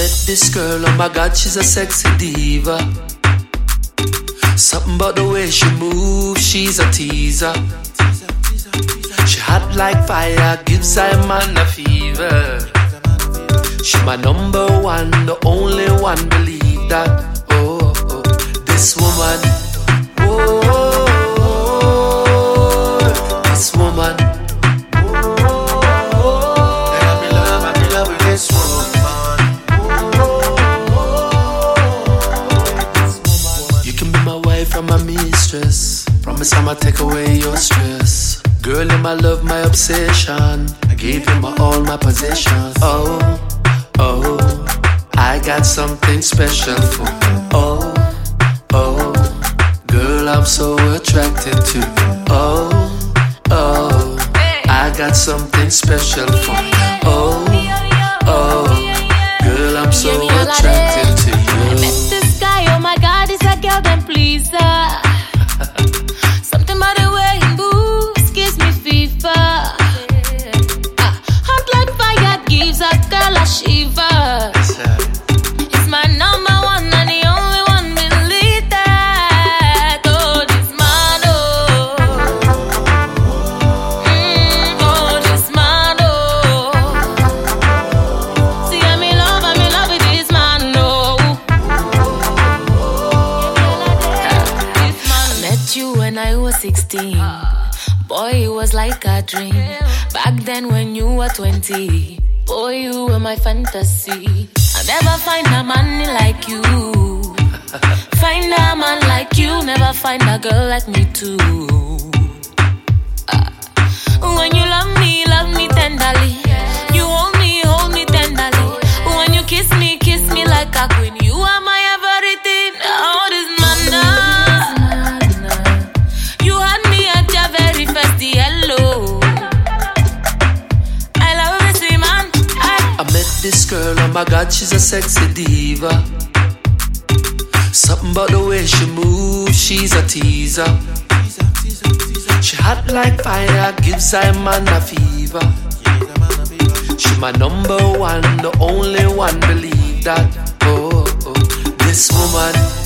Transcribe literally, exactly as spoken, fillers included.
met this girl, oh my God, she's a sexy diva. Something about the way she moves, she's a teaser. She hot like fire, gives a man a fever. She my number one, the only one, believe that. Oh, oh. This woman, oh, this woman, oh, I'm in love, I'm in love with this woman. You can be my wife and my mistress. Promise I'ma take away your stress. Girl, you're my love, my obsession. I gave you my all, my possessions. Oh, oh, I got something special for you. Oh, oh, girl, I'm so attracted to you. Oh, oh, I got something special for you. Oh, oh, girl, I'm so attracted to you. I met this guy, oh my God, he's a girl, then please her. Something about the way he moves gives me fever. uh, Hot like fire, gives a girl a shiver. It's my number one and the only one, believe that. Oh, this man, oh, mm, oh, this man, oh. See, I'm in love, I'm in love with this man, oh. This man. I met you when I was sixteen. Boy, it was like a dream. Back then when you were twenty. Boy, you were my fantasy. I'll never find a man like you. Find a man like you. Never find a girl like me too. uh, When you love me, love me tenderly. You hold me, hold me tenderly. When you kiss me, kiss me like a queen. You are my everything. Oh, this man, nah. You had me at your very first hello. I love this man. I, I met this girl, oh my God, she's a sexy diva. Something about the way she moves, she's a teaser. She hot like fire, gives a man a fever. She my number one, the only one, believe that. Oh, oh. This woman,